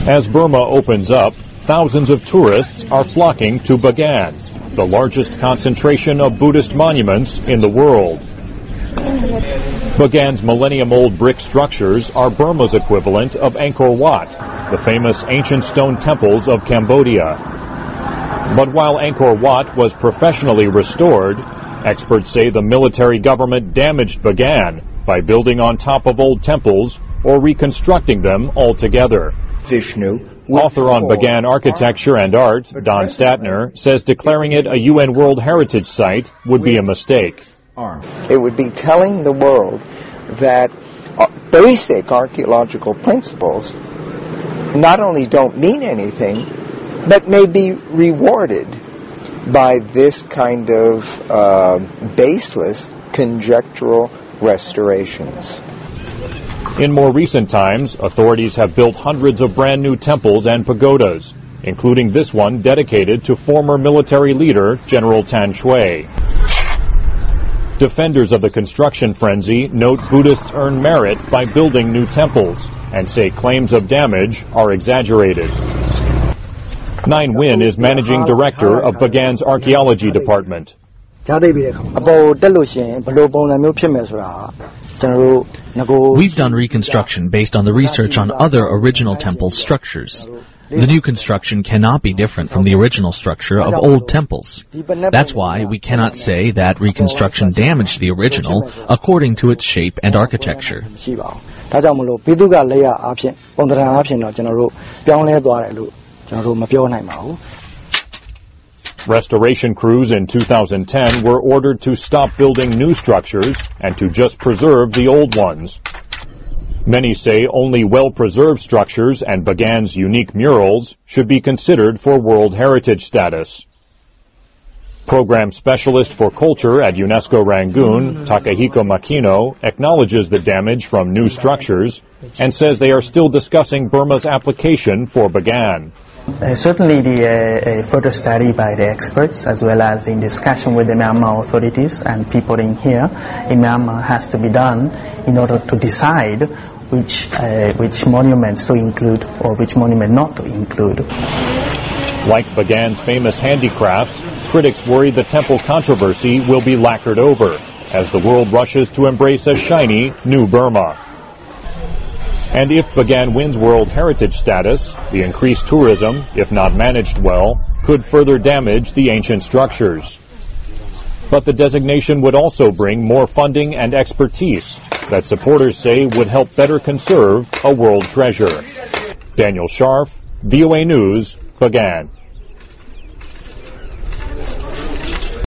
As Burma opens up, thousands of tourists are flocking to Bagan, the largest concentration of Buddhist monuments in the world. Bagan's millennium-old brick structures are Burma's equivalent of Angkor Wat, the famous ancient stone temples of Cambodia. But while Angkor Wat was professionally restored, experts say the military government damaged Bagan by building on top of old temples or reconstructing them altogether. Vishnu, author on Bagan architecture and art, Don Statner, says declaring it a UN World Heritage Site would be a mistake. It would be telling the world that basic archaeological principles not only don't mean anything, but may be rewarded by this kind of baseless, conjectural restorations. In more recent times, authorities have built hundreds of brand new temples and pagodas, including this one dedicated to former military leader General Tan Shui. Defenders of the construction frenzy note Buddhists earn merit by building new temples and say claims of damage are exaggerated. Nine Win is managing director of Bagan's archaeology department. We've done reconstruction based on the research on other original temple structures. The new construction cannot be different from the original structure of old temples. That's why we cannot say that reconstruction damaged the original according to its shape and architecture. Restoration crews in 2010 were ordered to stop building new structures and to just preserve the old ones. Many say only well-preserved structures and Bagan's unique murals should be considered for World Heritage status. Program specialist for culture at UNESCO Rangoon, Takahiko Makino, acknowledges the damage from new structures and says they are still discussing Burma's application for Bagan. Certainly the further study by the experts as well as in discussion with the Myanmar authorities and people in here in Myanmar has to be done in order to decide which monuments to include or which monument not to include. Like Bagan's famous handicrafts, critics worry the temple controversy will be lacquered over as the world rushes to embrace a shiny new Burma. And if Bagan wins World Heritage status, the increased tourism, if not managed well, could further damage the ancient structures. But the designation would also bring more funding and expertise that supporters say would help better conserve a world treasure. Daniel Scharf, VOA News, Bagan.